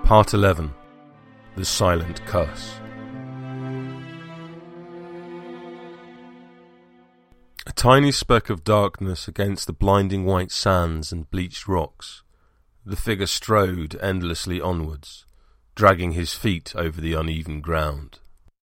Part 11. The Silent Curse. A tiny speck of darkness against the blinding white sands and bleached rocks, the figure strode endlessly onwards, dragging his feet over the uneven ground.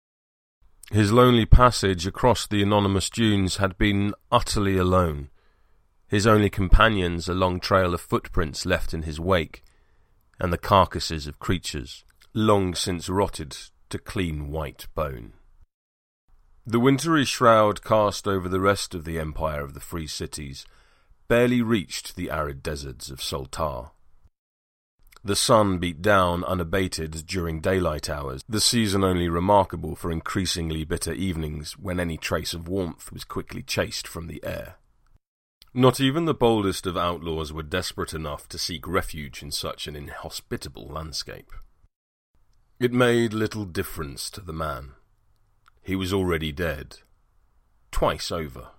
His lonely passage across the anonymous dunes had been utterly alone, his only companions a long trail of footprints left in his wake, and the carcasses of creatures long since rotted to clean white bone. The wintry shroud cast over the rest of the empire of the Free Cities barely reached the arid deserts of Soltar. The sun beat down unabated during daylight hours, the season only remarkable for increasingly bitter evenings when any trace of warmth was quickly chased from the air. Not even the boldest of outlaws were desperate enough to seek refuge in such an inhospitable landscape. It made little difference to the man. He was already dead. Twice over.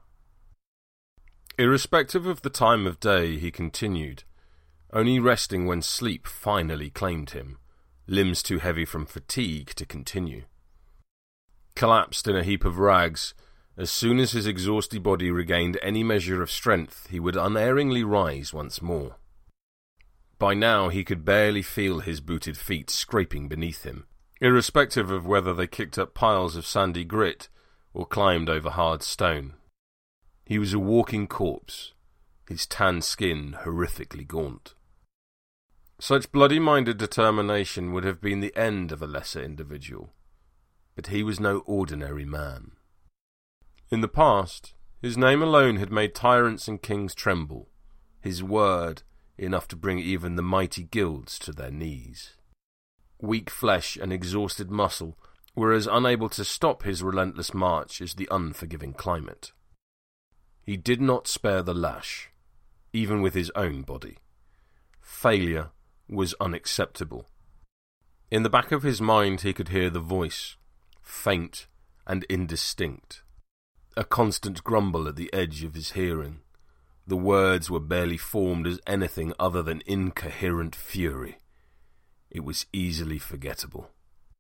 Irrespective of the time of day, he continued, only resting when sleep finally claimed him, limbs too heavy from fatigue to continue. Collapsed in a heap of rags, as soon as his exhausted body regained any measure of strength, he would unerringly rise once more. By now he could barely feel his booted feet scraping beneath him, irrespective of whether they kicked up piles of sandy grit or climbed over hard stone. He was a walking corpse, his tanned skin horrifically gaunt. Such bloody-minded determination would have been the end of a lesser individual, but he was no ordinary man. In the past, his name alone had made tyrants and kings tremble, his word enough to bring even the mighty guilds to their knees. Weak flesh and exhausted muscle were as unable to stop his relentless march as the unforgiving climate. He did not spare the lash, even with his own body. Failure was unacceptable. In the back of his mind he could hear the voice, faint and indistinct, a constant grumble at the edge of his hearing. The words were barely formed as anything other than incoherent fury. It was easily forgettable.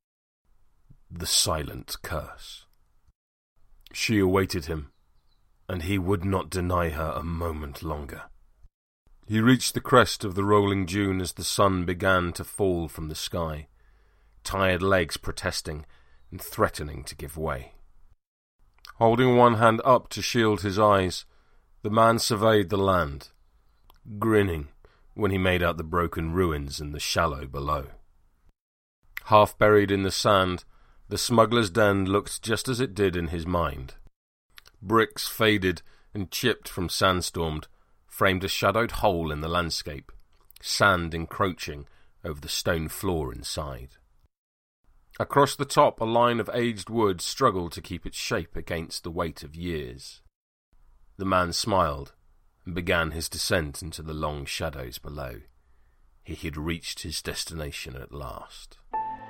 The Silent Curse. She awaited him, and he would not deny her a moment longer. He reached the crest of the rolling dune as the sun began to fall from the sky, tired legs protesting and threatening to give way. Holding one hand up to shield his eyes, the man surveyed the land, grinning when he made out the broken ruins in the shallow below. Half buried in the sand, the smuggler's den looked just as it did in his mind. Bricks faded and chipped from sandstormed framed a shadowed hole in the landscape, sand encroaching over the stone floor inside. Across the top, a line of aged wood struggled to keep its shape against the weight of years. The man smiled and began his descent into the long shadows below. He had reached his destination at last.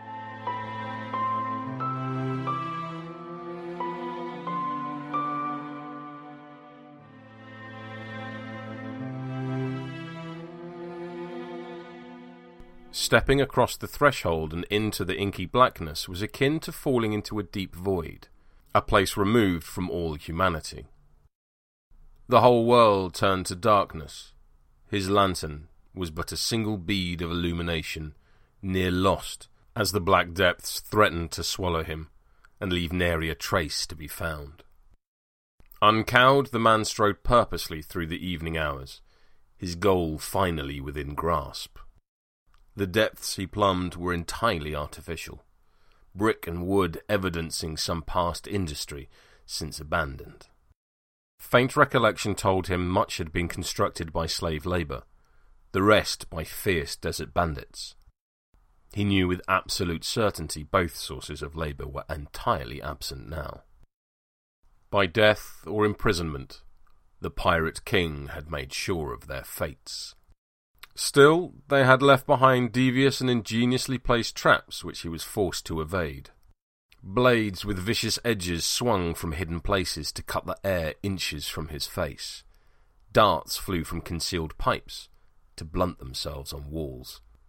Stepping across the threshold and into the inky blackness was akin to falling into a deep void, a place removed from all humanity. The whole world turned to darkness. His lantern was but a single bead of illumination, near lost, as the black depths threatened to swallow him, and leave nary a trace to be found. Uncowed, the man strode purposely through the evening hours, his goal finally within grasp. The depths he plumbed were entirely artificial, brick and wood evidencing some past industry since abandoned. Faint recollection told him much had been constructed by slave labour, the rest by fierce desert bandits. He knew with absolute certainty both sources of labour were entirely absent now. By death or imprisonment, the pirate king had made sure of their fates. Still, they had left behind devious and ingeniously placed traps which he was forced to evade. Blades with vicious edges swung from hidden places to cut the air inches from his face. Darts flew from concealed pipes to blunt themselves on walls.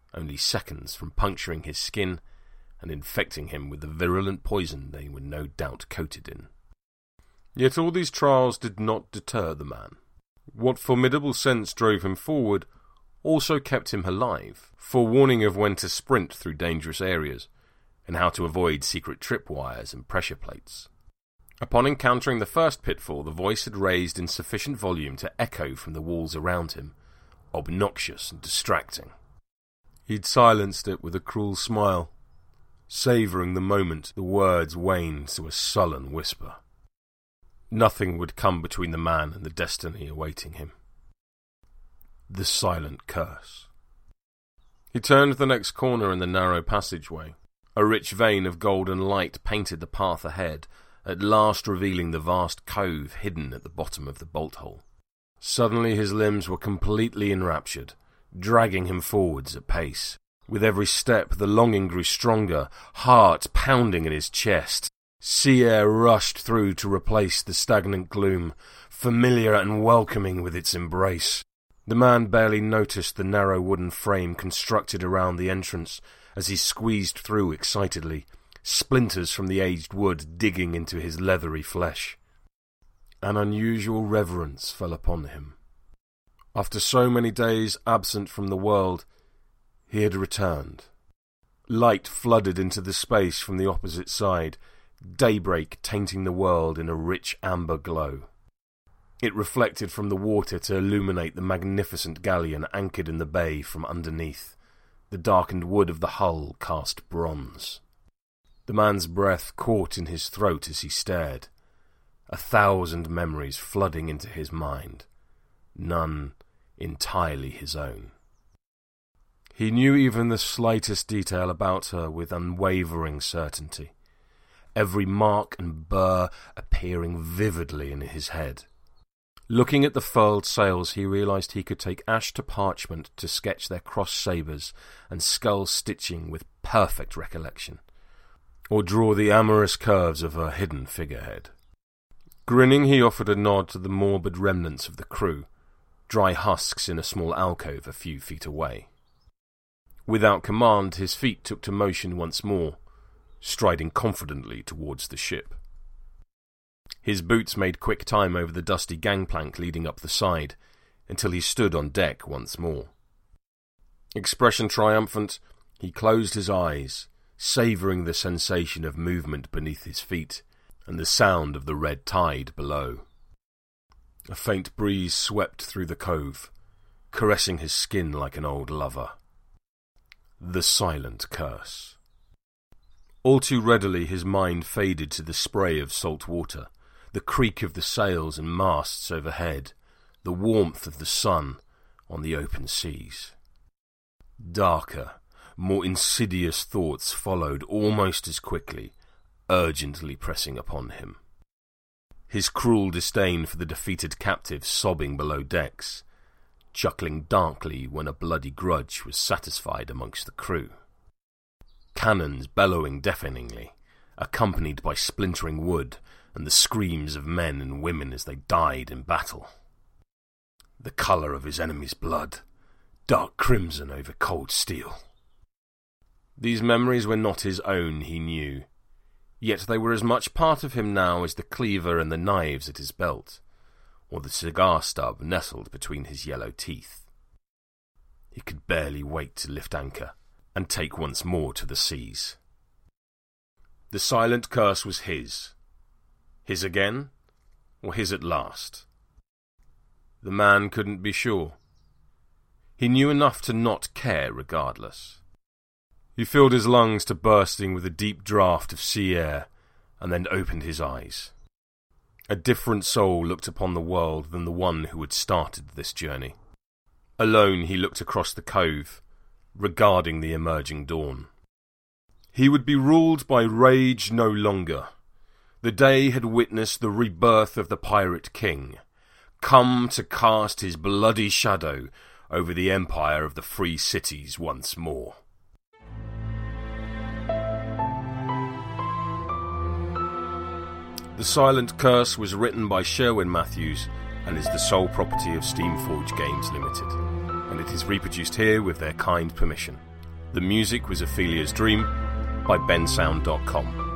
only seconds from puncturing his skin and infecting him with the virulent poison they were no doubt coated in. Yet all these trials did not deter the man. What formidable sense drove him forward also kept him alive, forewarning of when to sprint through dangerous areas, and how to avoid secret tripwires and pressure plates. Upon encountering the first pitfall, the voice had raised in sufficient volume to echo from the walls around him, obnoxious and distracting. He'd silenced it with a cruel smile, savouring the moment the words waned to a sullen whisper. Nothing would come between the man and the destiny awaiting him. The silent curse. He turned the next corner in the narrow passageway. A rich vein of golden light painted the path ahead, at last revealing the vast cove hidden at the bottom of the bolt hole. Suddenly his limbs were completely enraptured, dragging him forwards at pace. With every step the longing grew stronger, heart pounding in his chest. Sea air rushed through to replace the stagnant gloom, familiar and welcoming with its embrace. The man barely noticed the narrow wooden frame constructed around the entrance as he squeezed through excitedly, splinters from the aged wood digging into his leathery flesh. An unusual reverence fell upon him. After so many days absent from the world, he had returned. Light flooded into the space from the opposite side, daybreak tainting the world in a rich amber glow. It reflected from the water to illuminate the magnificent galleon anchored in the bay from underneath. The darkened wood of the hull cast bronze. The man's breath caught in his throat as he stared, 1,000 memories flooding into his mind, none entirely his own. He knew even the slightest detail about her with unwavering certainty, every mark and burr appearing vividly in his head. Looking at the furled sails, he realized he could take ash to parchment to sketch their crossed sabres and skull stitching with perfect recollection, or draw the amorous curves of her hidden figurehead. Grinning, he offered a nod to the morbid remnants of the crew, dry husks in a small alcove a few feet away. Without command, his feet took to motion once more, striding confidently towards the ship. His boots made quick time over the dusty gangplank leading up the side, until he stood on deck once more. Expression triumphant, he closed his eyes, savouring the sensation of movement beneath his feet, and the sound of the red tide below. A faint breeze swept through the cove, caressing his skin like an old lover. The silent curse. All too readily his mind faded to the spray of salt water, the creak of the sails and masts overhead, the warmth of the sun on the open seas. Darker, more insidious thoughts followed almost as quickly, urgently pressing upon him. His cruel disdain for the defeated captives sobbing below decks, chuckling darkly when a bloody grudge was satisfied amongst the crew. Cannons bellowing deafeningly, accompanied by splintering wood and the screams of men and women as they died in battle. The colour of his enemy's blood, dark crimson over cold steel. These memories were not his own, he knew, yet they were as much part of him now as the cleaver and the knives at his belt, or the cigar stub nestled between his yellow teeth. He could barely wait to lift anchor and take once more to the seas. The silent curse was his. His again, or his at last? The man couldn't be sure. He knew enough to not care regardless. He filled his lungs to bursting with a deep draught of sea air, and then opened his eyes. A different soul looked upon the world than the one who had started this journey. Alone he looked across the cove, regarding the emerging dawn. He would be ruled by rage no longer. The day had witnessed the rebirth of the pirate king, come to cast his bloody shadow over the empire of the free cities once more. The Silent Curse was written by Sherwin Matthews and is the sole property of Steamforge Games Limited, and it is reproduced here with their kind permission. The music was Ophelia's Dream by bensound.com.